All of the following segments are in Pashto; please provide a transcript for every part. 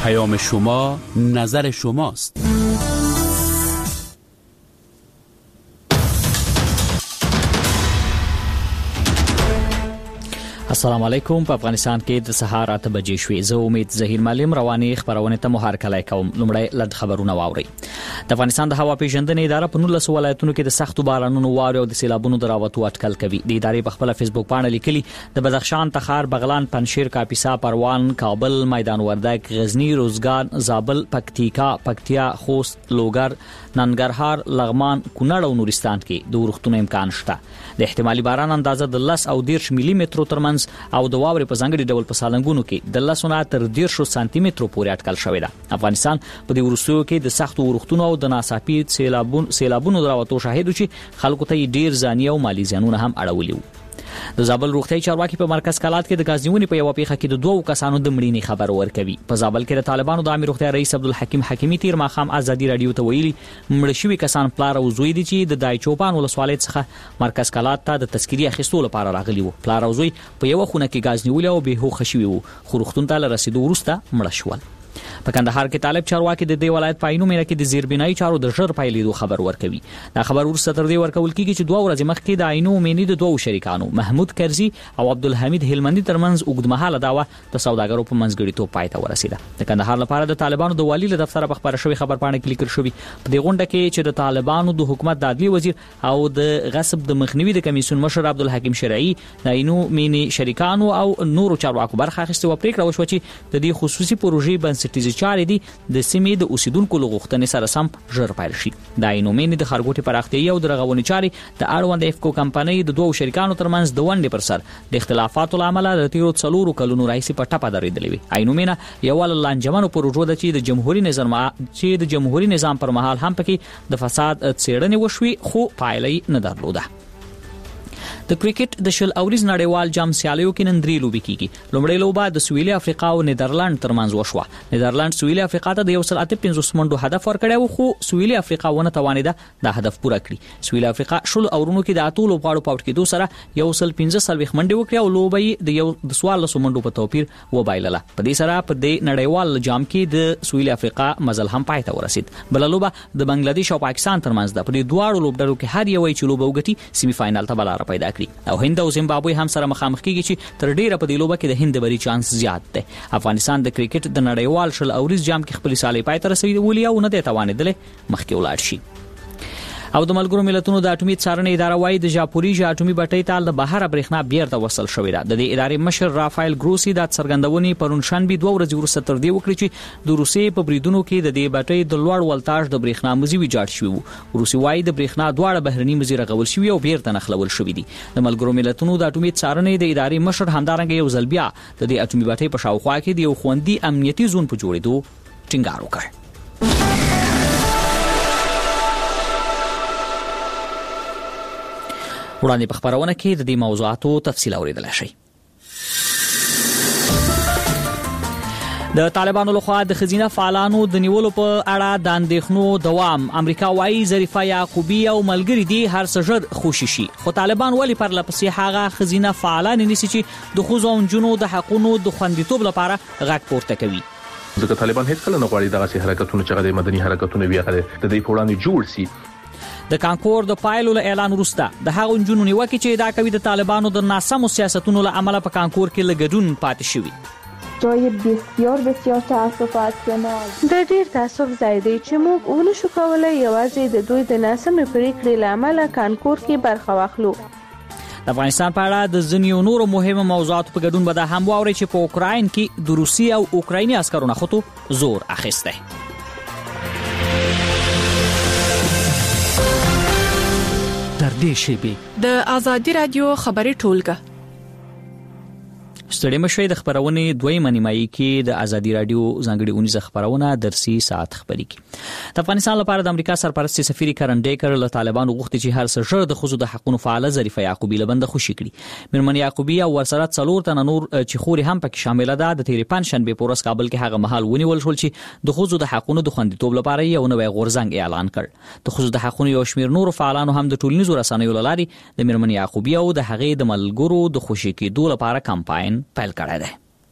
پیام شما نظر شماست. السلام علیکم. په افغانستان کې د سهار 8 بجې شوې. زه امید ظهیر معلم رواني خبرونه ته مهارکلای کوم. لومړی لږ خبرونه واوري. د افغانستان د هوا پیژندنې اداره په 19 ولایتونو کې د سختو بارانونو واورې او د سیلابونو د راوتو اټکل کوي. د ادارې په خپل فیسبوک باندې لیکلي د بدخشان، تخار، بغلان، پنجشیر، کاپیسا، پروان، کابل، میدان وردګ، غزنی، روزګان، زابل، پکتیا، خوست، لوګر، ننګرهار، لغمان، کونړ او نورستان کې د ورښتونو امکان شته. د احتمالي باران اندازه د 10 او 13 ملي مترو ترمنځ او د واورې په ځانګړي ډول په سالنګونو کې د 10 نه تر 13 سانتي مترو پورې اټکل شوی ده. افغانستان په دې وروستیو کې د سختو ورښتونو او د ناڅاپي سیلابونو راوتو شاهد چې خلکو ته ډیر ځاني او مالی زیانونه هم اړولي وو. د زابل روغتیايي چارواکي په مرکز کلات کې د غازیونی په یو پیښه کې د 2 کسانو د مړینې خبر ورکوي. په زابل کې د طالبانو د امیر روغتیايي رئیس عبدالحکیم حکیمی تیر ماخام ازادي رادیو ته ویلي مړ شوی کسان پلار او زوی دي چې د دایچوپان ولسوالۍ څخه مرکز کلات ته د تذکری اخیستلو لپاره راغلي وو. پلار او زوی په یو خونه کې غازنیول او به هوښ شوی وو، خو روغتون ته رسیدو وروسته مړ شول. په کندهار کې طالب چارواکي د دې ولایت په عینو مینه کې د زیربنایي چارو د ژر پایلیدو خبر ورکوي. دا خبر ورسته تر دې ورکول کیږي چې 2 ورځې مخکې د عینو مینې د 2 شریکانو محمود کرزي او عبدالحمید هلمندي ترمنځ اوږدمهاله دعوا د سوداګرو په منځګړیتوب پای ته ورسیده. د کندهار لپاره د طالبانو د والی له دفتر په خبره شوی خبر پاڼه کې لیکل شوی په دې غونډه کې چې د طالبانو د حکومت د عدلي وزیر او د غصب د مخنیوي د کمیسیون مشر عبدالحکیم شرعي د عینو مینې شریکانو او نورو چارواکو برخه اخیسته و پریکړه وشوه چې د دې خصوصي پروژې بنسټیزي چارې دي د سیمې د اوسیدونکو لغوښتنې سره سم ژر پیل شي. د عینومینې د خارګوټي پراختیايي او د رغونې چارې د اړوند افکو کمپنۍ د 2 شریکانو ترمنځ د ونډې پر سر د اختلافاتو لامل د تیرو 4 کلونو راهیسې په ټپه درېدلې وي. عینومینه یو لانجمنو پروژه ده چې د جمهوریت نظام پر مهال هم پکې د فساد څېړنې وشوي خو پایلې نه درلوده. د کرکټ د شل اوریز نړیوال جام سیالیو کې نن 3 لوبې کیږي. لومړی لوبه د سویلي افریقا او نیدرلند ترمنځ وشوه. نیدرلند سویلي افریقا ته د 1.85 منډو هدف ورکړی خو سویلي افریقا ونه توانیده د هدف پوره کړي. سویلي افریقا شل اورونو کې د 8 لوبغاړو په اوټ کېدو سره 115 منډې وکړې او لوبې د 14 منډو په توپیر وبایلله. په دې سره په دې نړیوال جام کې د سویلي افریقا مزل هم پای ته ورسید. بل لوبه د بنگلاديش او پاکستان ترمنځ ده. په دې دواړو لوبډلو کې هر یو چې لوبه وګټي سیمي فائنل ته بلاره پیدا کړي او هند او زیمبابوې هم سره مخامخ کیږي چې تر ډیره په دې لوبه کې د هند بری چانس زیات دی. افغانستان د کرکټ د نړیوال شل اوریز جام کې خپل سالي پای ته رسیدلی او نه دی توانیدلی مخکې ولاړ شي. او د ملګرو ملتونو د اټومي څارنې اداره وايي د ژاپوریژا اټومي بټۍ ته د بهر برېښنا بیرته وصل شوې ده. د دې ادارې مشر رافایل ګروسی د څرګندونې پرون شنبه 2 ورځې وروسته تر دې وکړي چې د روسیې په بریدونو کې د دې بټۍ د لوړ ولتاژ د برېښنا مزي ویجاړ شوی وو. روسي وايي د برېښنا دواړه بهرني مزي رغول شوی او بیرته نخلول شوی دي. د ملګرو ملتونو د اټومي څارنې د ادارې مشر همدارنګه یو ځل بیا د دې اټومي بټۍ په شاوخوا کې د یو خوندي امنیتي زون په جوړېدو ټینګار وکړ. وړاندې په خبرونه کې د دې موضوعاتو تفصیل اوریدلای شئ. د طالبانو لخوا د خزینه فعالانو د نیولو په اړه د اندېښنو دوام. امریکا وايي ظریفه یعقوبی او ملګری دي هر څه ژر خوشي شي، خو طالبان ولې پر لپسې هغه خزینه فعالان نیسي چې د ښځو او نجونو د حقونو د خوندیتوب لپاره غږ پورته کوي. ځکه طالبان هیڅ کله نه غواړي دغه حرکتونه چې د مدني حرکتونه وي هغه د دې په وړاندې جوړ شي. د کانکور د پایلو له اعلان وروسته د هغو نجونو نیوکه چې ادعا کوي د طالبانو د ناسمو سیاستونو له امله په کانکور کې لګډون پاتې شوی. جای بسیار بسیار تاسفاتناک. د ډیر تاسف ځای دی چې موږ ونشو کولای یوازې د دوی د ناسمې پریکړې له امله کانکور کې برخه واخلو. د افغانستان په اړه د ځینو نورو مهمو موضوعاتو په ګډون به دا هم واوري چې په اوکراین کې د روسي او اوکرایني عسکرو خطو زور اخیسته. در دې شیبې د ازادي رادیو خبري ټولګه ستړي مشوي د خبرونه دویمه نیمایي کې د ازادي رادیو ځانګړي اونیزه خبرونه درسي ساعت خبري کی. د افغانستان لپاره د امریکا سرپرست سفیر کرن ډیکر له طالبانو غوښتي چې هر څه ژر د خزو د حقوقو فعال ظریفه یعقوبی لبند خوشي کړي. مرمن یعقوبی او ورسره څلور تن نور چې خوري هم پکې شامل ده. د تیرې پنځشنبه په ورځ کابل کې هغه مهال ونیول شول چې د خزو د حقوقو د خوندیتوب لپاره یو نوې غورځنګ اعلان کړ. د خزو د حقوقو یو شمېر نور فعالانو هم د ټولنیزو رسنیو لارې د مرمن یعقوبی او د هغې د ملګرو د خوشي کېدو لپاره کمپاین پیل کړی دی.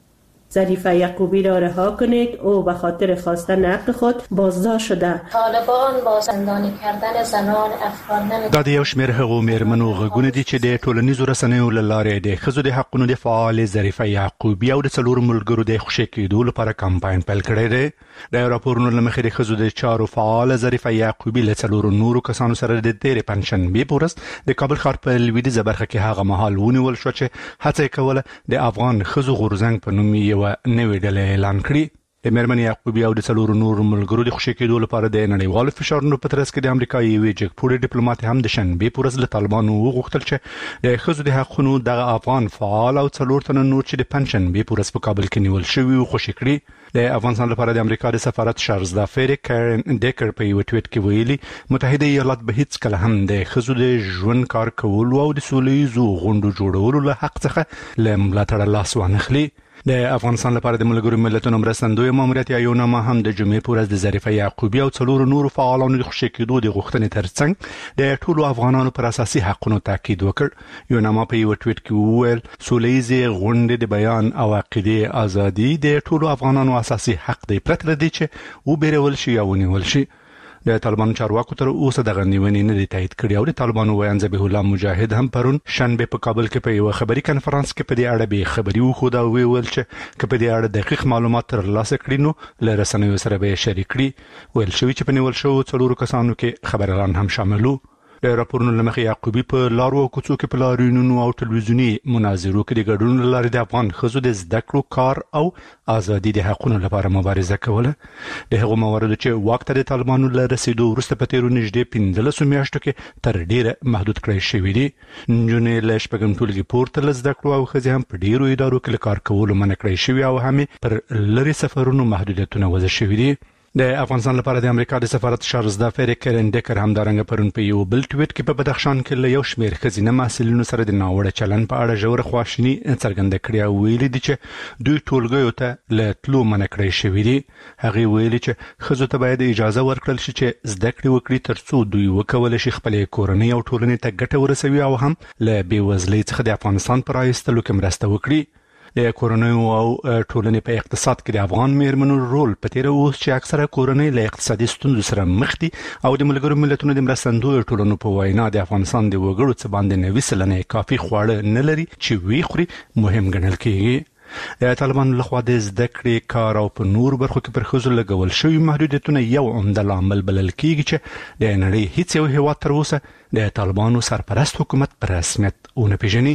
ظریفه یعقوبی را رها کنید. او به خاطر خواستن حق خود بازداشت شده. طالبان با زندانی کردن زنان افغان دا د یو شمېر هغو مېرمنو غږونه دي چې د ټولنیزو رسنیو له لارې د ښځو د حقونو د فعال ظریفه یعقوبی او د څلورو ملګرو د خوشي کېدو لپاره کمپاین پیل کړی دی. د راپورونو له مخې د ښځو د چارو فعال ظریفه یعقوبی له څلورو نورو کسانو سره د تېرې پنجشنبې په ورځ د کابل ښار په لویدیځه برخه کې هغه مهال ونیول شو چې هڅه یې کوله د افغان ښځو غورځنګ په نوم یوه نوې ډله اعلان کړي. د مېرمنې یعقوبی او د څلورو نورو ملګرو د خوشي کېدو لپاره د نړیوالو فشارونو په ترڅ کې د امریکا یوې جګپوړې ډیپلوماټ هم د شنبې په ورځ له طالبانو وغوښتل چې د ښځو د حقونو دغه افغان فعال او څلور تنه نور چې د پنجشنبې په ورځ په کابل کې نیول شوي وو خوشي کړي. د افغانستان لپاره د امریکا د سفارت شارزدا فیری کارن ډیکر په یو ټویټ کې ویلي متحده ایالات به هیڅ کله هم د ښځو د ژوند کار کولو او د سولهییزو غونډو جوړولو له حق څخه له ملاتړه لاس وانخلي. د افغانستان لپاره د ملګرو ملتونو مرستندوی ماموریت یو نامه هم د جمعې په ورځ د ظریفه یعقوبی او څلورو نورو فعالانو د خوشي کېدو د غوښتنې ترڅنګ د ټولو افغانانو پر اساسي حقونو تاکید وکړ. یو نامه په یو ټویټ کې وویل سولهییزې غونډې د بیان او عقیدې ازادي د ټولو افغانانو اساسي حق دی پرته له دې چې وبېرول شي یا ونیول شي. د طالبانو چارواکو تر اوسه دغه نیونې نه دي تایید کړې او د طالبانو ویاند ذبیح الله مجاهد هم پرون شنبه په کابل کې په یو خبري کنفرانس کې په دې اړه به خبري وخوده او ویل چې په دې اړه دقیق معلومات ترلاسه کړي نو له رسنیو سره به شریک کړي. ویل شوی چې په نیول شوو څلورو کسانو کې خبريالان هم شامل وو. د راپورونو له مخې یعقوبی په لارو او کوڅو کې په لاریونونو او ټلویزیوني مناظرو کې د ګډون له لارې د افغان ښځو د زده کړو کار او ازادي د حقونو لپاره مبارزه کوله. د هغو مواردو چې واک ته د طالبانو له رسیدو وروسته په تیرو نږدې 15 میاشتو کې تر ډیره محدود کړی شوي دي. نجونې له شپږم ټولګي پورته له زده کړو او ښځې هم په ډیرو ادارو کې له کار کولو منع کړی شوي او هم پر لرې سفرونو محدودیتونه وضع شوي دي. د افغانستان لپاره د امریکا د سفارت شارزدا فیری کارن ډیکر هم دارنګ پرون په یو بل ټویټ کې په بدخشان کې له یو شمېر ښځینه محصلینو سره د ناوړه چلن په اړه ژوره خواشیني څرګنده کړې او ویلي دي چې دوی ټولګیو ته له تلو منع کړی شوي دي. هغې ویلي چې ښځو ته باید اجازه ورکړل شي چې زده کړې وکړي ترڅو دوی وکولی شي خپلې کورنۍ او ټولنې ته ګټه ورسوي او هم له بېوزلۍ څخه د افغانستان په رایستلو کې مرسته وکړي. د کورنیو او ټولنې په اقتصاد کې د افغان مېرمنو رول په تیره اوس چې اکثره کورنۍ له اقتصادي ستونزو سره مخ دي او د ملګرو ملتونو د مرستندویو ټولنو په وینا د افغانستان د وګړو څخه باندې 90 سلنه کافي خواړه نه لري چې وی خوري مهم ګڼل کېږي. د طالبانو لخوا د زده کړې کار او په نور برخو کې پر ښځو لګول شوي محدودیتونه یو عمده لامل بلل کېږي چې د نړۍ هیڅ یو هیواد تر اوسه د طالبانو سرپرست حکومت په رسمیت ونه پیژني.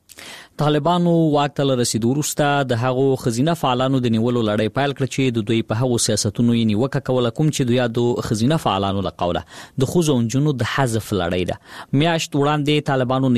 طالبانو واک ته رسیدو وروسته د هغو ښځینه فعالانو د نیولو لړۍ پیل کړه چې د دوی په هغو سیاستونو یې نیوکه کوله کوم چې دوی د ښځینه فعالانو له قوله د ښځو او نجونو د حذف لړۍ ده. میاشت وړاندې طالبانو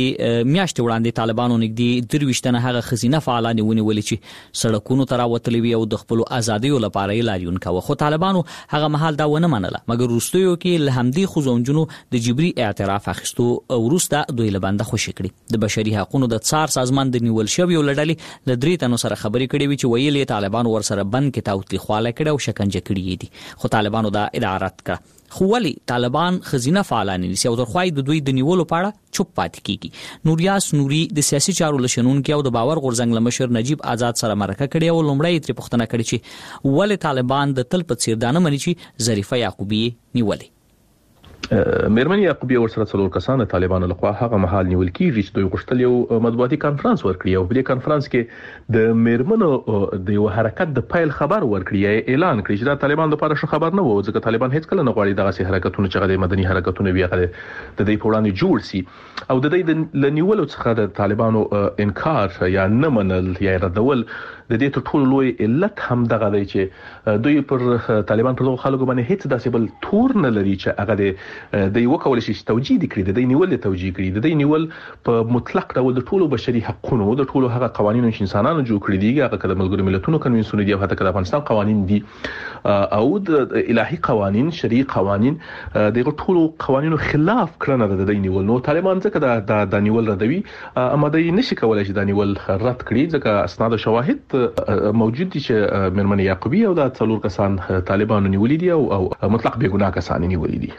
نږدې 23 تنه هغه ښځینه فعالان ونیولې چې سړکونو ته راوتلې وي او د خپلو ازادیو لپاره یې لاریون کاوه. خو طالبانو هغه مهال دا ونه منله مګر وروستیو کې له همدې ښځو او نجونو د جبري اعتراف اخیستو وروسته دوی له بنده خوشي کړي. د بشري حقوقو د څار سازمان د نیول شوی لړلې له درې تنو سره خبرې کړې وي چې ویلي طالبانو ورسره بند کې تاوتریخواله کړې او شکنجه کړې دي. خو طالبانو دا ادعا رد کړه. خو ولې طالبان ښځینه فعالان نیسي او ترخوای د دوی د نیولو په اړه چوپ پاتې کیږي؟ نوریاس نوري د سیاسي چارو لشنونکو او د باور غورځنګ لمشر نجیب آزاد سره مرکه کړې او لومړی تر پوښتنه کړې چې ولې طالبان د تل په څیر دانه مني چې ظریفه یعقوبی نیولې. مېرمن یعقوبی ورسره څلور کسان طالبانو لخوا هغه مهال نیول کیږي چې دوی غوښتل یو مطبوعاتي کانفرنس ورکړي او په دې کانفرنس کې د مېرمنو د یو حرکت د پیل خبر ورکړي اعلان کړي چې دا طالبان لپاره ښه خبر نه و ځکه طالبان هیڅ کله نه غواړي دغه سي حرکتونه چې د مدني حرکتونه بیا د دې په وړاندې جوړ سي او د دې د نیولو څخه د طالبانو انکار یا نه منل یا ردول د دې ټول لوی علت هم دغه دی چې دوی پر طالبان پر خلکو باندې هیڅ داسې بل تور نه لري چې هغه د یو کول شي توجیه کړي د نیول توجیه کړي د نیول په مطلق ډول د ټولو بشري حقوقو د ټولو هغه قوانینو چې انسانانو جوړ کړی دي هغه د ملګرو ملتونو کنوینسیون دي او حتی د افغانستان قوانین دي او د الهي قوانین شرعي قوانین دغه ټولو قوانینو خلاف کړنه د نیول نو طالبان ځکه د نیول ردوي اماده نشي کولای چې د نیول رد کړي ځکه اسناد او شواهد موجود دي چې مېرمن یعقوبی او د څلور کسان طالبانو نیولې دي او مطلق بې ګناه کسان نیولې دي. څه فکر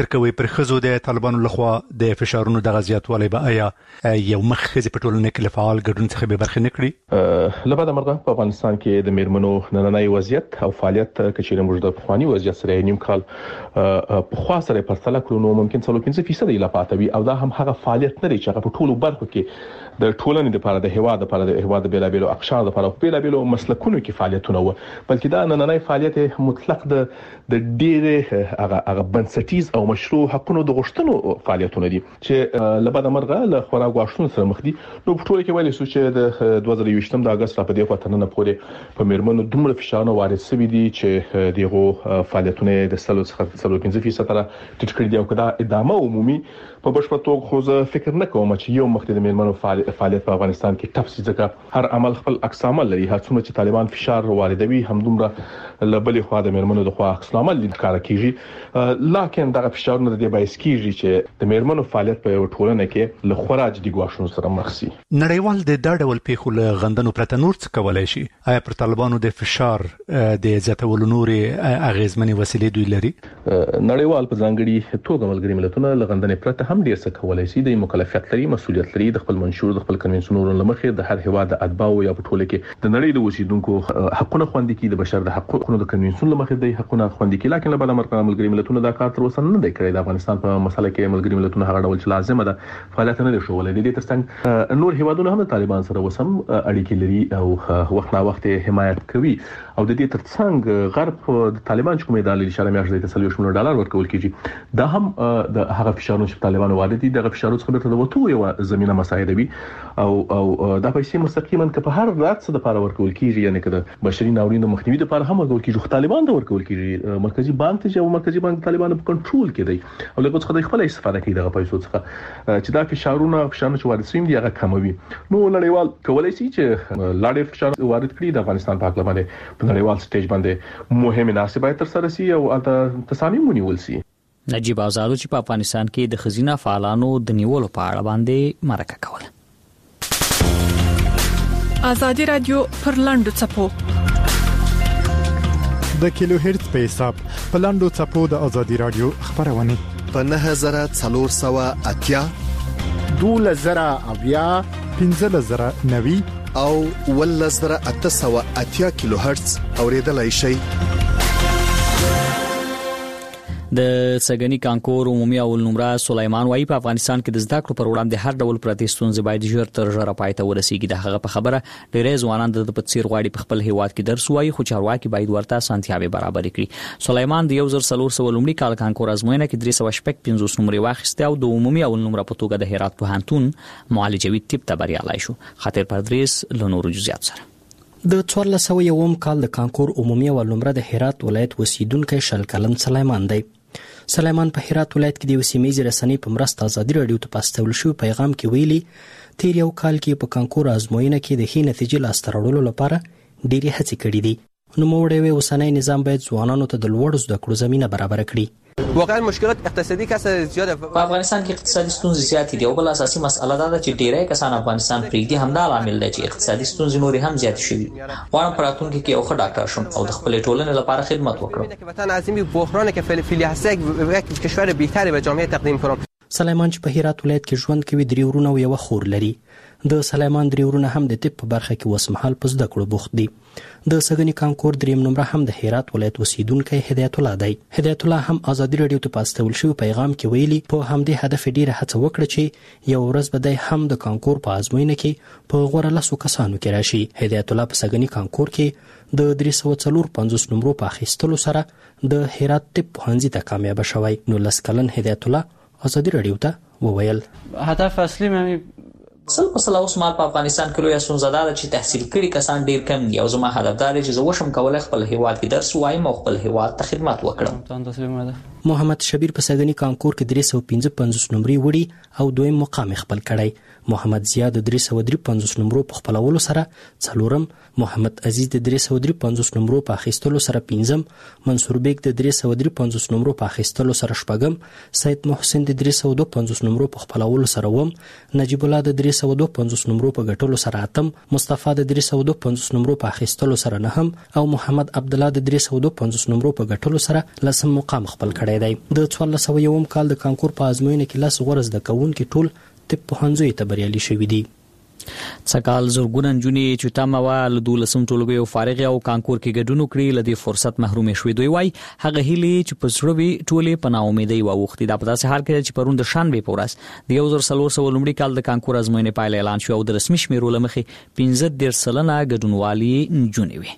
فکر کوي پر خزو د طالبانو لخوا د فشارونو د غزياتوالي به آیا یو مخخزي په ټولنه کې لفعال ګډون څخه به برخه نکړي؟ لبعد مرغه په افغانستان کې د میرمنو نننۍ وضعیت او فعالیت کچېره موږ د پخوانی وضعیت سره نیم کال په خوا سره پرتله کړو نو ممکن 35% لا پاتوي او دا هم هغه فعالیت نه لري چې هغه په ټولو برخو کې د ټولنې لپاره د هیواد لپاره د هیواد بیلابیلو اقشار لپاره بیلابیلو مسلکونو کې فعالیتونه و بلکې دا نننۍ فعالیت مطلق د ډېر هغه بنسټیز او مشروع حقونو د غوښتنو فعالیتونه دي چې لبعد مرغه له خورا غواړشتون سره مخ دي نو په ټوله کې ویل شو چې د 2020 د اگست په دې خاطرنه پورې په میرمنو دومره فشارونه وارد شوي دي چې دغه فعالیتونه د 35% را ټیټ کړي دي او کدا ادامه عمومي په بشپړ توګه خو زه فکر نه کوم چې یو مخکې د میرمنو فعالیت په افغانستان کې تفصیل ځکه هر عمل خپل عکس عمل لري هر څومره چې طالبان فشار واردوي همدومره لبلې خوا د میرمنو د خوا عکس عمل لکاره کیږي لکه دا فشارونه د دې بایس کیږي چې د میرمنو فعالیت په ټولنه کې له خراج دی غواښونو سره مخ شي. نړیوال د ډول پیښو له غندنو پرته نور څه کولای شي؟ آیا پر طالبانو د فشار د زیاتولو نورې اغیزمنې وسیلې دوی لري؟ نړیوال په ځانګړي توګه ملګری ملتونه له غندنې پرته هم ډیر څه کولای شي د مکلفیت لري مسؤلیت لري د خپل منشور د خپل کنوینسیونونو لمخې د هر هیواد د ادباو یا په ټوله کې د نړۍ د اوسیدونکو حقوقو خوندي کې د بشر د حقوقو د کنوینسیون لمخې د حقوقو خوندي کې لکه له بل ملګری ملتونه دا کار تر اوسه نه دی کړی د افغانستان په مسله کې ملګری ملتونه هغه ډول چې لازمه ده فعالیت نه لري شوولای دي ترڅنګ نور هیوادونه هم طالبان سره وسم اړیکې لري او وخت نا وخت حمایت کوي او د دې ترڅنګ غرب د طالبان چې کومه ادارې اشاره میاشتې ته $30 ورکول کیږي دا هم د هغه فشارونو چې طالبان وارد دي دغه فشارونو څخه به وته یو زمينه مساعدوي او دا پیسې مستقیما که په هر رات څه د لپاره ورکول کیږي یعنی که د بشري ناورینونو مخنیوي لپاره هم ورکول کیږي طالبان ته ورکول کیږي مرکزی بانک ته چې مرکزی بانک طالبان په کنټرول کې دی او لکه څنګه خپل استفاده کوي دغه پیسو څخه چې دا فشارونه چې وارد شوي دي هغه کموي نو نړیوال کولای شي چې لاړې فشار وارد کړي د افغانستان په اړه باندې په نړیوال سټیج باندې مهمه ناسبه تر سره شي او تصامیم ونیول شي. نجیب آزادو چې په افغانستان کې د خزینه فعالانو د نیولو په اړه باندې مرکه کوله. آزادي رادیو پر لاندو چپو د کیلو هرتز په حساب په لاندو چپو د آزادي رادیو خبرونه په 9480 2000 1590 او 1880 کیلو هرتز اوریدلای شي. د سګنی کانکور عمومي اول نمره سليمان وایي په افغانستان کې د زده کړو پر وړاندې هر ډول پرتستون زباید ژر تر ژره پای ته ورسیږي د هغه په خبره ډېر ځوانان د پڅیر غواړي په خپل هیواد کې درس وایي خو چارواکي باید ورته سانتیاوي برابر کړي. سليمان د 1400 لومړي کال کانکور ازموینه کې 350 نمرې واخیسته او د عمومي اول نمره په توګه د هرات پوهنتون معالجوي طب ته بریالي شو. خاطر پردریس له نورو جزئیات سره د 1401 کال د کانکور عمومي اول نمره د هرات ولایت اوسیدونکو شل کلن سليمان دی. سليمان په هرات ولایت کې د وسیمې رسنۍ په مرسته آزادي رادیو ته پاستول شو پیغام کې ویلي تیر یو کال کې په کانکور ازموینه کې د ښې نتیجې لاسته راوړلو لپاره ډېری هڅې کړې دي. نو موږ د اوسنۍ نظام باید ځوانانو ته د لوړ زده کړو زمينه برابر کړي. واقعا مشکلات اقتصادي کسه زیاده په افغانستان کې اقتصادي ستونزې زیاتې دي او بل اساسي مسله دا ده چې ډیری کسان افغانستان پرېږدي همدا عامل دی چې اقتصادي ستونزې نور هم زیات شوي. غواړم په راتلونکي کې یو ښه ډاکټر شم او د خپل ټولنې لپاره خدمت وکړم. وطن عظیمی بحران که فعلی هست یک کشور بهتری به جامعه تقدیم کنم. سليمان چې په هرات ولایت کې ژوند کوي 3 ورونه او یو خور لري. د سليمان 3 ورونه هم د طب په برخه کې وسمحال په زده کړو بوخت دي. د سګنی کانکور 3 نمبر هم د هرات ولایت اوسیدونکو هدایت الله دی. هدایت الله هم آزادي رادیو ته پاستول شو پیغام کې ویلي په همدې هدف ډیره هڅه وکړه چې یو ورځ به د هم د کانکور په ازموینه کې په غوړه لاسو کسانو کې راشي. هدایت الله په سګنی کانکور کې د 350 نمبر په اخیستلو سره د هرات طب پوهنځي ته کامیاب شوی. نو لسکلن هدایت الله آزادي رادیو ته وویل هدف اصلي مې سل مسله اوس مال په افغانستان کې لوی ستونزه ده چې تحصیل کړي کسان ډیر کم دي او زما هدف دا دی چې زه وشم کولای خپل هیواد کې درس وایم او خپل هیواد ته خدمت وکړم. محمد شبیر په سګنی کانکور کې 355 نمرې وړي او دویم مقام خپل کړی. محمد زیاد 353 نمرو په خپلولو سره څلورم محمد عزیز د 353 نمبرو په اخیستلو سره 5م، منصور بیگ د 353 نمبرو په اخیستلو سره 4م، سید محسن د 352 نمبرو په خپلولو سره 9م، نجیب الله د 352 نمبرو په ګټلو سره 8م، مصطفی د 352 نمبرو په اخیستلو سره 9م او محمد عبد الله د 352 نمبرو په ګټلو سره 10م مقام خپل کړی دی. د 1401 کال د کانکور په ازموینه کې 10 غوړ زده کوونکي ټول طب پوهنځیو ته بریالي شوي دي. څکال زورګونه نجونې چې تمه وه له 12 ټولګیو فارغې او کانکور کې ګډون کړي له دې فرصت محرومې شوې. دوی وایي هغه هیلې چې په زړه وي ټولې په ناامیدۍ واوښتې. دا په داسې حال کې چې پرون د شنبې په ورځ د 1400 لومړي کال د کانکور ازموینې پایله اعلان شوه او د رسمي شمیرو له مخې 15 سلنه ګډونوالي نجونې وې.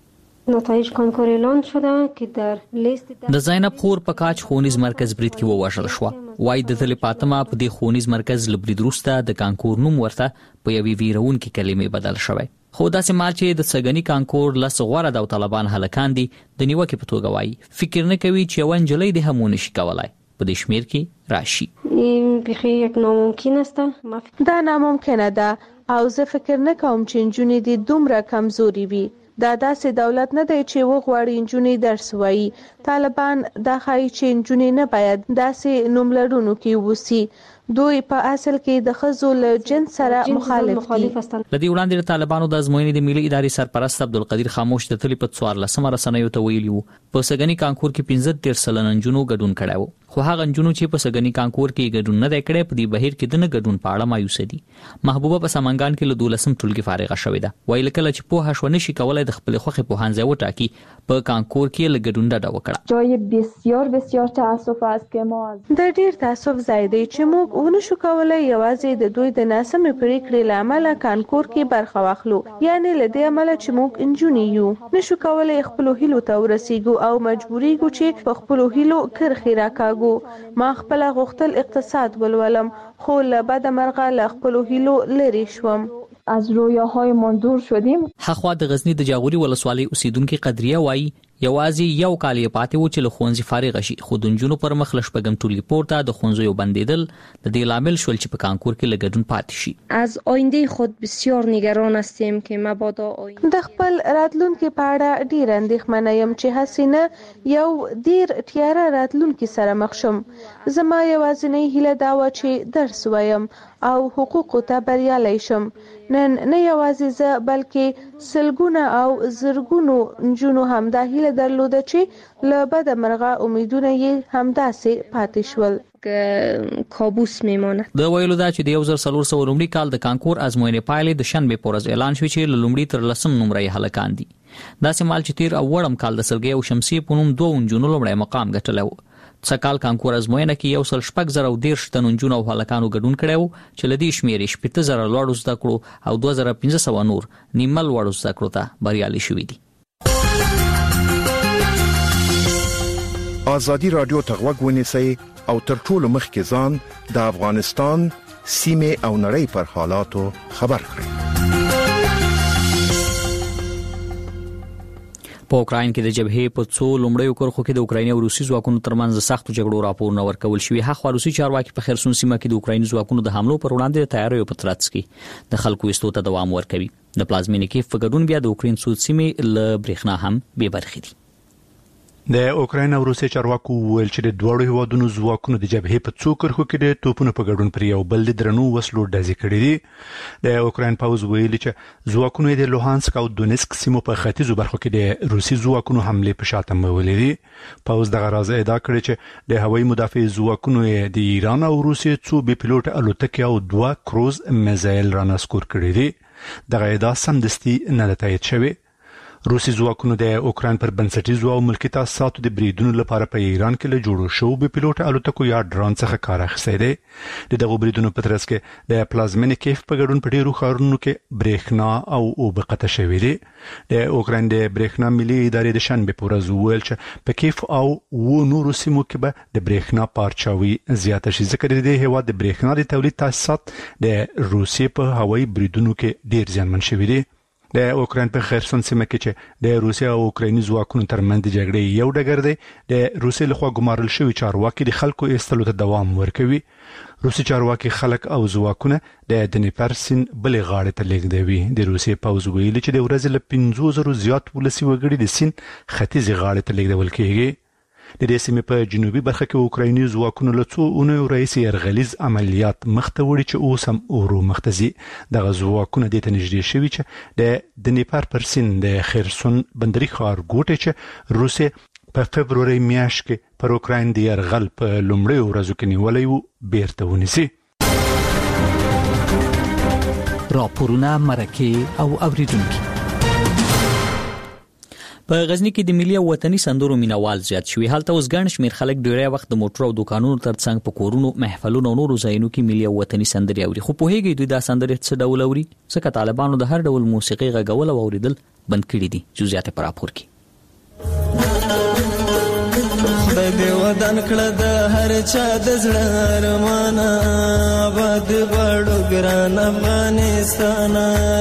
نتایج کانکور اعلان شده که در لیست د زینب خور په کاج ښوونیز مرکز برید کې ووژل شوه. وایي د تلې فاطمه په دې ښوونیز مرکز له برید وروسته د کانکور نوم ورته په یوې ویرونکې کلمې بدل شوی. خو داسې مال چې د سګنی کانکور 10 غوره داوطلبان هلکان دي د نیوکې په توګه وایي فکر نه کوي چې یوه نجلۍ دې هم ونه شي کولی په دې شمیر کې راشي. بخیر یک ناممکن است. دا ناممکنه ده او زه فکر نه کوم چې نجونې دې دومره کمزوري وي. دا داسې دولت نه دی چې وغواړي نجونې درس وایي. طالبان دا ښایي چې نجونې نه باید داسې نوم لرونکي ووسي. دوی په اصل کې د ښځو له جنس سره مخالف دي. له دې وړاندې د طالبانو د ازموینې د ملي ادارې سرپرست عبدالقدیر خاموش د تلې په 14 رسنیو ته ویلي وو په سګنی کانکور کې 15 سلنه نجونو ګډون کړی وو. خو هغه نجونو چې په سګنی کانکور کې ګډون نه دی کړی په دې بهیر کې د نه ګډون په اړه مایوسه دي. محبوبه په سمنګان کې له 12 ټولګي فارغه شوې ده. وایي کله چې پوهه شو نشي کولای د خپل خوښې پوهنځی وټاکي په کانکور کې له ګډون ډډه وکړه. جای بسیار بسیار تاسف است که ما د ډیر تاسف ځای دی چې موږ ونشو کولای یوازې د دوی د ناسمې پریکړې له امله کانکور کې برخه واخلو. یعنی له دې امله چې موږ انجونې یو نشو کولای خپل هیلو ته ورسیږو او مجبوریږو چې په خپل هیلو کرخې راکاږو. ما خپل غوښتل اقتصاد ولولم خو له بده مرغه له خپل هیلو لرې شوم. از رویاهایمان دور شدیم. هخوا د غزنی د جاغوري ولسوالۍ اوسیدونکو قدریه وایي یوازې یو کال یې پاتې و چې له ښوونځي فارغ شي خو د نجونو پر مخ له شپږم ټولګي پورته د ښوونځیو بندېدل د دې لامل شول چې په کانکور کې له ګډون پاتې شي. از آینده خود بسیار نگران هستیم که مبادا آینده د خپل راتلونکي په اړه ډیر اندېښمنه یم چې هسې نه یو ډیر تیاره راتلونکي سره مخ شم. زما یوازینۍ هیله دا وه چې درس وایم او حقوقو ته بریالی شم. نن نه یوازې زه بلکې سلګونه او زرګونو نجونو هم دا هیله درلوده چې له بده مرغه امیدونه یې همداسې پاتې شول. کابوس میماند. د ویلو دا چې د 1400 لومړي کال د کانکور ازموینې پایلې د شنبې په ورځ اعلان شوې چې له لومړي تر 10 نمرې هلکان دي. داسې مال چې تیر او وړم کال د سلګۍ او شمسي په نوم 2 نجونو لومړی مقام ګټلی و. څکال کانکور ازموینه کې 1,610 تن نجونو او هلکانو ګډون کړی و چې له دې شمیرې 80,000 لوړو زده کړو او 2500 نور نیمه لوړو زده کړو ته بریالي شوي دي. ازادي رادیو ته غوږ ونیسئ او تر ټولو مخکې ځان د افغانستان سیمې او نړۍ پر حالاتو خبر کړئ. په اوکراین کې د جبهې په څو لومړیو کرښو کې د اوکرایني او روسي ځواکونو ترمنځ د سختو جګړو راپورونه ورکول شوي. هغه روسي چارواکي په خرسون سیمه کې د اوکرایني ځواکونو د حملو پر وړاندې د تیاریو په ترڅ کې د خلکو ایستو ته دوام ورکوي. د پلازمینې کیف په ګډون بیا د اوکراین سود سیمې له برېښنا هم بې برخې دي. د اوکراین او روسیې چارواکو ویل چې د دوړو هیوادونو ځواکونو د جبهې په څو کرښو کې د توپونو په ګډون پر یو بل د درنو وسلو ډزې کړې دي. د اوکراین پوځ ویلي چې ځواکونو د لوهانسک او دونیسک سیمو په ختیځو برخو کې د روسي ځواکونو حمله په شاته مولې دي. پوځ دغه راز ادعا کړې چې د هوایي مدافع ځواکونو د ایران او روسیې څو بې پیلوټ الوتکې او 2 کروز میزایل رانسکور کړې دي. دغه ادعا سمدستي نه ده تایید شوې. روسي ځواکونو د اوکراین پر بنسټیزو او ملکي تاسیساتو د بریدونو لپاره په ایران کې له جوړو شو بې پیلوټ الوتکو یا ډرون څخه کار اخیستی دی. د دغو بریدونو په ترڅ کې د پلازمینې کیف په ګډون په ډیرو ښارونو کې برېښنا او اوبه قطع شوي دي. د اوکراین د برېښنا ملي ادارې د شنبې په ورځ وویل چې په کیف او نورو سیمو کې به د برېښنا پارچاوي زیاته شي ځکه د دې هیواد د برېښنا د تولید تاسیسات د روسیې په هوایي بریدونو کې ډیر زیانمن شوي دي. د اوکراین په خرسون سیمه کې چې د روسیا او اوکرایني ځواکونو ترمنځ د جګړې یو ډګر دی د روسیا لخوا ګمارل شوی چارواکي د خلکو ایستلو ته دوام ورکوي. روسي چارواکي خلک او ځواکونه د دنیپر سیند بلې غاړې ته لیږدوي. د روسي پوځ ویلي چې د ورځې له 5,000 زیات ولسي وګړي د سیند ختیځې غاړې ته لیږدول کېږي. د دې سیمې په جنوبي برخه کې اوکرایني ځواکونو له څو اونیو راهیسې یرغلیز عملیات مخته وړي چې اوس هم اورو مخته ځي. دغه ځواکونه دې ته نږدې شوي چې د دنیپر پر سیند د خرسون بندري ښار ګوټی چې روسیې په فبروري میاشت کې پر اوکراین د یرغل په لومړیو ورځو کې نیولی و بیرته ونیسي. راپورونه، مرکې او اوریدونکي. په غزنی کې د ملي او وطني سندرو مینوال زیات شوي. هلته اوس ګڼ شمېر خلک ډېری وخت د موټر او دوکانونو ترڅنګ په کورونو، محفلونو او نورو ځایونو کې ملي او وطني سندرې اوري. خو پوهېږئ دوی دا سندرې څه ډول اوري؟ ځکه طالبانو د هر ډول موسیقي غږول او اوریدل بند کړي دي. جزئیات په راپور کې. خدای دې ودان کړه د هر چا د زړه ارمانه، آباد غواړو ګران افغانستان،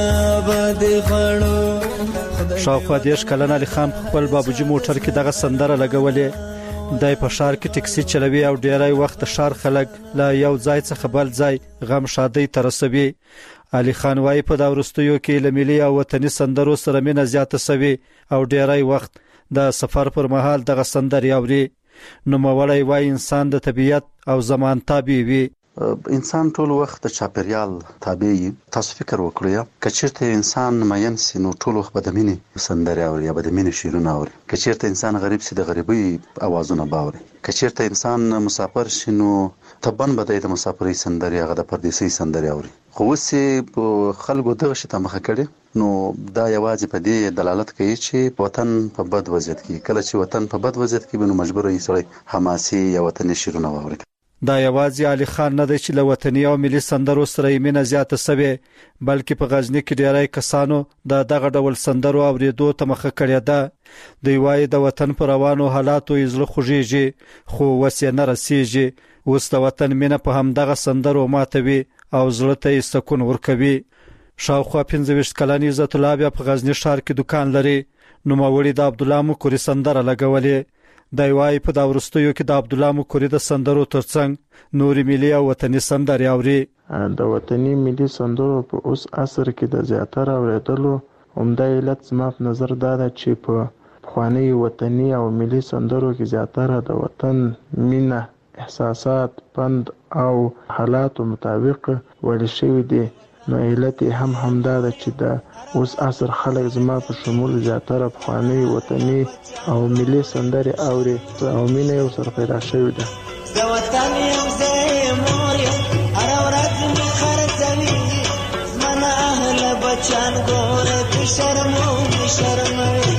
آباد غواړو. شاوخوا 10 کلن علي خان خپل بابوجي موټر کې دغه سندره لګولې. دای په ښار کې ټکسي چلوي او ډیری وخت ښار خلک له یو ځای څخه بل ځای غم شادي ترسوي. علي خان وايي په دا ورستیو کې له ملي او وطني سندرو سره مینه زیاته سوي او ډیری وخت د سفر پر مهال دغه سندرې اوري. نو موړی وايي انسان د طبيعت او زمان تابع وي. انسان ټول وخت د چاپیریال تابع وي. تاسو فکر وکړئ کچېرته انسان مین سي نو ټول وخت به د مینې سندرې اوري یا به د مینې شعرونه اوري. کچېرته انسان غریب سي د غریبۍ اوازونه باوري. کچېرته انسان مسافر شي نو تبن به د مسافرۍ سندرې هغه د پردیسۍ سندرې اوري. خو اوس خلکو دغه شی ته مخه کړي نو دا یوازې په دې دلالت کوي چې وطن په بد وضعیت کې، کله چې وطن په بد وضعیت کې نو مجبور یې سړی حماسي یا وطني شعرونه واوري. دا یوازې علي خان نه دی چې له وطني او ملي سندرو سره یې مینه زیاته سوې، بلکې په غزنی کې ډیری کسانو دغه ډول سندرو اوریدو ته مخه کړې ده. دوی وایي د وطن پر روانو حالاتو یې زړه خوږېږي خو وس یې نه رسېږي. اوس د وطن مینه په همدغه سندرو ماتوي او زړه ته یې سکون ورکوي. شاوخوا 15 کلن عزت الله بیا په غزنی ښار کې دکان لري. نوموړي د عبدالله مکوري سندره لګولې. دی وايي په دا وروستیو کې د عبدالله مکوري د سندرو ترڅنګ نوري ملي او وطني سندرې اوري. د وطني ملي سندرو په اوس عصر کې د زیاتره اوریدلو عمده علت زما په نظر دا ده چې په پخواني وطني او ملي سندرو کې زیاتره د وطن مینه، احساسات، پند او حالاتو مطابق ویل شوي دي. نو علت هم همدا ده چې د اوس عصر خلک زما په شمول زیاتره پخواني وطني او ملي سندرې اوري او مینه یې ورسره پیدا شوې ده. د وطن یم زه مور یم هر ورځ مې خرڅوي زما نه اهله بچیان ګوره که شرموي شرموي.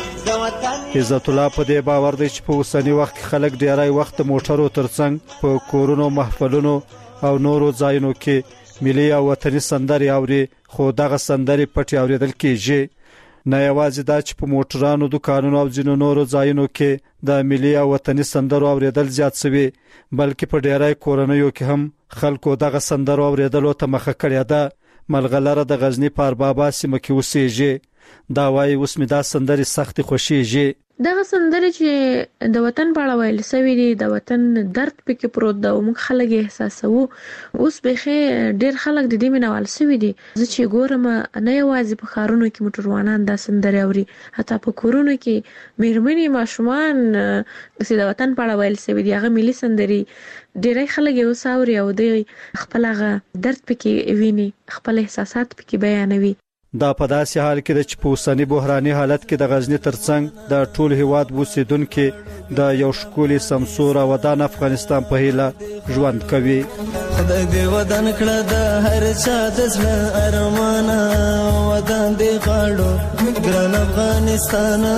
عزت الله په دې باور دی چې په اوسني وخت کې خلک ډیری وخت موټرو ترڅنګ په کورونو، محفلونو او نورو ځایونو کې ملي او وطني سندرې اوري. خو دغه سندرې پټې اوریدل کېږي. نه یوازې دا چې په موټرانو، دوکانونو او ځینو نورو ځایونو کې د ملي او وطني سندرو اوریدل زیات شوي، بلکې په ډیری کورنیو کې هم خلکو دغه سندرو اوریدلو ته مخه کړې ده. ملغلره د غزنی په اربابا سیمه کې اوسېږي. دا وايي اوس مې دا سندرې سختې خوښېږي. دغه سندرې چې د وطن په اړه ویل شوي دي، د وطن درد پکې پروت ده او موږ خلک یې احساسوو. اوس بیخي ډېر خلک د دې مینوال شوي دي. زه چې ګورم نه یوازې په ښارونو کې موټروانان دا سندرې اوري، حتی په کورونو کې مېرمنې، ماشومان چې د وطن په اړه ویل شوي دي هغه ملي سندرې ډېری خلک یې اوس اوري او دوی خپل هغه درد پکې ویني، خپل احساسات پکې بیانوي. دا په داسې حال کې چې په اوسني بحراني حالت کې د غزنی ترڅنګ د ټول هیواد اوسیدونکو د یو ښکلي سمسور او ودان افغانستان په هیله ژوند کوي. خدای دې ودان کړه د هر چا د زړه ارمانه، ودان دې غواړو ګران افغانستان.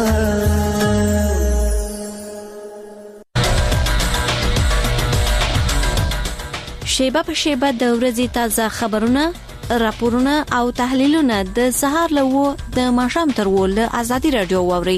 شیبه په شیبه د ورځې تازه خبرونه، راپورونه او تحلیلونه د سهار له د ماښام تر له آزادي رادیو واوري.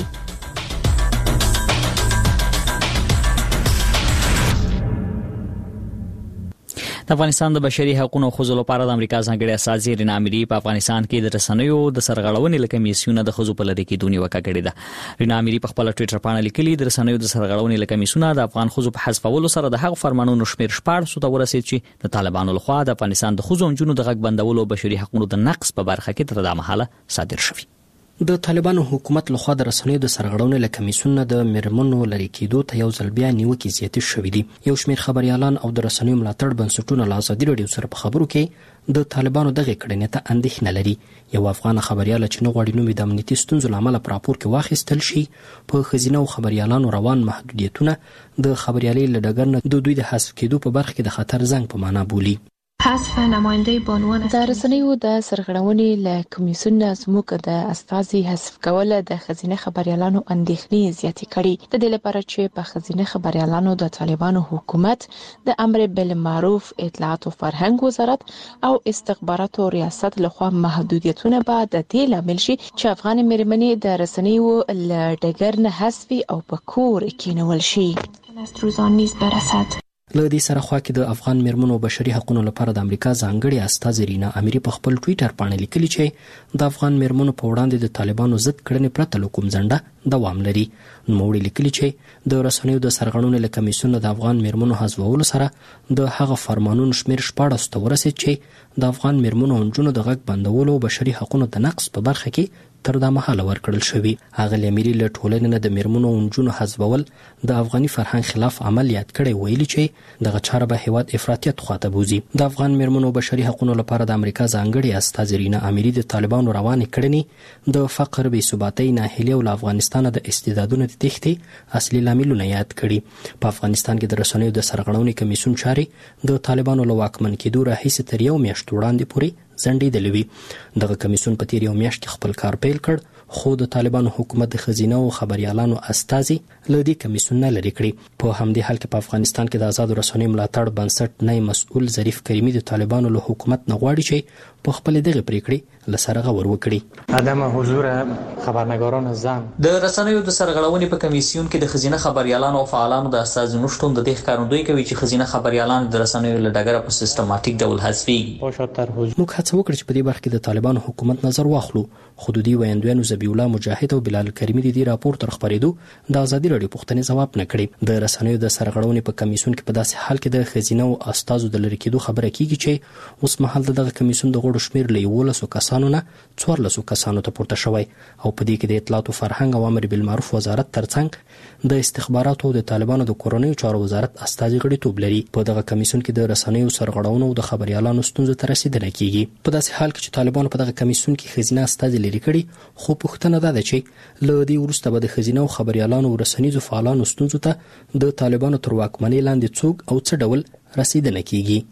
د افغانستان د بشري حقوقو خزو لپاره د امریکا ځانګړي استازي رینا اميري په افغانستان کې د رسنیو د سرغړونې لکه کمیسیون د خزو په لری کې دونی وکړه کړې ده. رینا اميري په خپل ټوئیټر باندې لیکلي د رسنیو د سرغړونې لکه کمیسیون د افغان خزو په حذفولو سره د هغو فرمانونو شمیر 1400 ته ورسید چې د طالبانو لخوا د افغانستان د خزو جنونو د غږ بندولو بشري حقوقو د نقض په برخه کې تر دا مهاله صادر شوی. د طالبانو حکومت لخوا د رسنیو د سرغړونې له کمیسیون د میرمنو لری کېدو ته یو ځل بیا نیوکې زیاتې شوې دي. یو شمېر خبريالان او د رسنیو ملاتړ بنسټونه له ازادي راډیو سره په خبرو کې د طالبانو دغه کړنې ته اندېښنه لري. یو افغان خبريال چې نه غواړي نوم د امنیتي ستونزو لامل په راپور کې واخیستل شي په خزینه او خبريالانو روان محدودیتونه د خبريالۍ له ډګر نه د دوی د حذف کېدو په برخه کې د خطر زنګ په معنا بولي. حذف نماینده بانوان د رسنیو د سرغړونې له کمیسیون زموږ د استازي حذف کول د خزینه خبريالانو اندېښنې زیاتې کړي. د دې لپاره چې په خزینه خبريالانو د طالبانو حکومت د امر بالمعروف اطلاعات او فرهنګ وزارت او استخباراتو ریاست لخوا محدودیتونه به د دې لامل شي چې افغان میرمنې د رسنیو له ډګر نه حذف او په کور کېنول شي. استروزانیز برسد له دې سره خوا کې د افغان میرمنو بشري حقوقو لپاره د امریکا ځانګړي استاذ رینا اميري په خپل ټوئیټر باندې لیکلي چې د افغان میرمنو په وړاندې د طالبانو ضد کړنې پرته له کوم ځنډه دوام لري. نوموړي لیکلي چې د رسنیو د سرغړونې له کمیسیون د افغان میرمنو حذفولو سره د هغه فرمانونو شمیر 14 ته ورسید چې د افغان میرمنو جنونو د غږ بندولو بشري حقوقو د نقض په برخه کې تر دا مهاله ورکړل شوی. هغه اميري له ټولنې نه د میرمنو جنونو حذفول د افغاني فرهنګ خلاف عمل یاد کړي ویلي چې دغه چاره به هیواد افراطیت خواته بوزي. د افغان میرمنو بشري حقوقو لپاره د امریکا ځانګړي استاذ رینا اميري د طالبانو روانې کړنې د فقر، بې ثباتۍ، ناهیلي او افغانستان د استعدادونو د تښتې اصلي لاملونه یاد کړي. په افغانستان کې د رسنیو د سرغړونې کمیسیون چاري د طالبانو له واکمن کېدو راهیسې تر یو میاشت وړاندې پورې ځنډېدلې وي. دغه کمیسیون په تیر یو میاشت کې خپل کار پیل کړ، خو د طالبانو حکومت د خزینه او خبريالانو استازي له دې کمیسیون نه لري کړی. په همدې حال کې په افغانستان کې د آزاد رسنیو ملاتړ بنسټ نه مسؤل ظریف کریمي د طالبانو له حکومت نه غواړي چې په خپل دغه پریکړې لسره غور وکړي. عدم حضور خبرنگاران زن د رسنیو د سرغړونې په کمیسیون کې د خزینه خبريالانو او فعالانو د استازي نشټون د دې ښکارندوی کوي چې خزینه خبريالان د رسنیو له ډګره په سیستماتیک ډول حذفيږي. موږ هڅه وکړه چې په دې برخه کې د طالبانو حکومت نظر واخلو. خودودي ویاندویانو زبی الله مجاهد او بلال کریمی د دې راپور تر خبرېدو د ازادي راډیو پوښتنې ځواب نه کړي. د رسنیو د سرغړونې په کمیسیون کې په داسې حال کې د خزینه او استازو د لری کېدو خبره کیږي چې اوس مهال دغه کمیسیون د غړو شمیر له 11 کسانو نه 14 کسانو ته پورته شوی او په دې کې د اطلاعات او فرهنګ او امر بالمعروف وزارت ترڅنګ د استخباراتو او د طالبانو د کورنیو چارو وزارت استازي غړیتوب لري. په دغه کمیسیون کې د رسنیو سرغړونو او د خبريالانو ستونزو ته رسیدنه کیږي. په داسې حال کې چې طالبانو په دغه کمیسیون کې خزینه استازي لري کړي، خو پوښتنه ده چې له دې وروسته به د خزینه او خبريالانو او رسنیزو فعالانو ستونزو ته د طالبانو تر واکمنۍ لاندې څوک او څه ډول رسیدنه کیږي.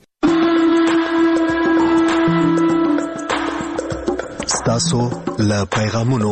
ستاسو له پیغامونو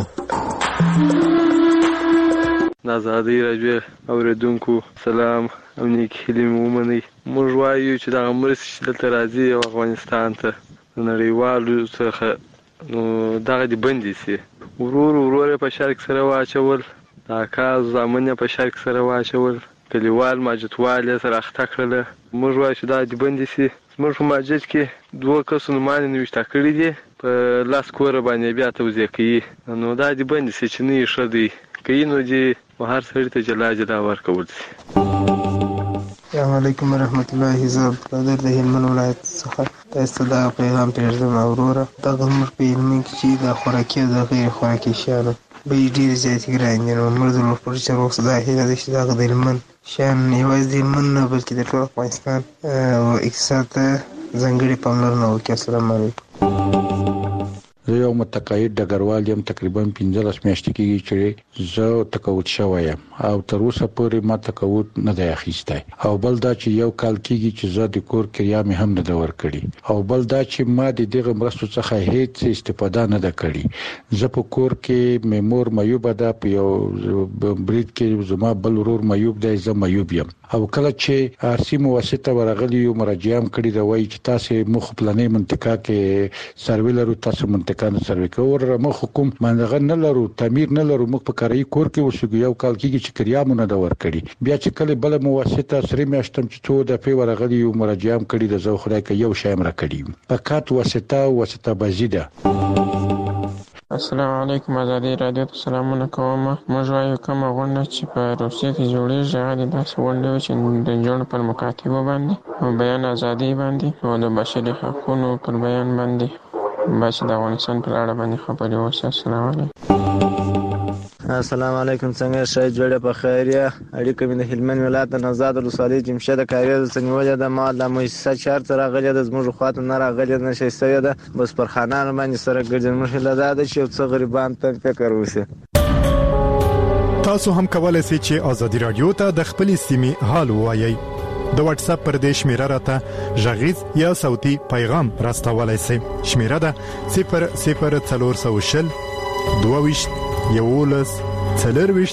آزادي راډیو اوریدونکو سلام او نیک هیلې ومنئ. موږ وایو چې دغه مرستې چې دلته راځي افغانستان ته د نړیوالو څخه نو دغه دې بندې سي. ورور په شرک سره واچول، د اکا زامن په شرک سره واچول، کلیوال ماجتوال سره اخته کړل. موږ وایو چې دا دې بندې سي. موږ په ماجت کې 2 کسو نومانې نوشته کړي دي، په لاس کور باندې بیا توزیع کوي. نو دا دې بندې سي چې نه ښه دی کوي، نو دې هر سړي ته جلا جلا ورکول سي. السلام علیکم ورحمت الله. زه بدر د هلمند ولایت څخه تاسو ته دا پیغام پرېږدم. وروره دغه زموږ په هلمند کې چې د خوراکي او د غیر خوراکي شیانو بیې ډېرې زیاتې ګران دي. نو موږ د روغتون چارواکو څخه دا هیله ده چې دغه د هلمند شیان یوازې د هلمند نه بلکې د ټول افغانستان او اقتصاد ته ځانګړې پاملرنه وکړي. السلام علیکم. زه یو متقاعد ډګروال یم، تقریبا 15 میاشتې کېږي چې زه تقاعد شوی یم او تر اوسه پورې ما تقاعد نه دی اخیستی. او بل دا چې یو کال کېږي چې زه د کور کریا مې هم نه ده ورکړې. او بل دا چې ما د دغه مرستو څخه هیڅ استفاده نه ده کړې. زه په کور کې مې مور معیوبه ده، په یو برید کې زما بل ورور معیوب دی، زه معیوب یم. او کله چې آرسی مواسطه ورغلی یو مراجعه هم کړې ده، وایي چې تاسو مخ پلانې منطقه کې سروې لرو، تاسو منطقه سړکانو سروي کور مخ حکومت منځغه نه لرو تعمیر نه لرو موږ په کاري کور کې وسو یو کال کېږي چې کریامونه د ور کړی بیا چې کله بل مواسطه سره میاشتم چې څو د پی ورغلی یو مراجعه کړی د زو خدای کې یو شایم را کړی فقط واسطه بزیده. السلام علیکم ازادي رادیو ته سلامونه کوم. موږ وایو کوم غونډه چې په روسیه کې جوړیږي هغه داسې غونډه چې د جوړ پر مکاتبه باندې او بیان ازادي باندې او د بشري حقوقو پر بیان باندې بس د افغانستان پر اړه باندې خبرې وشي. السلام علیکم. السلام علیکم. څنګه شای جوړه په خیریه اړیکې مې د هلمند ولایت د نوزاد ولسوالۍ جمشید کاریز سنیولې د ما د مؤسسه چارت راغلي د زموږ خواته نه راغلي نشي سوي ده بس پر خانان باندې سره ګرځن مشله ده چې څو غریبان ته فکر وشي. تاسو هم کولای شئ چې ازادي رادیو ته د خپل سیمې حال وایي. د واتس اپ پر دې شمیره راته ژغیز یا صوتي پیغام راستولای شئ. شمیره ده 00420 22 14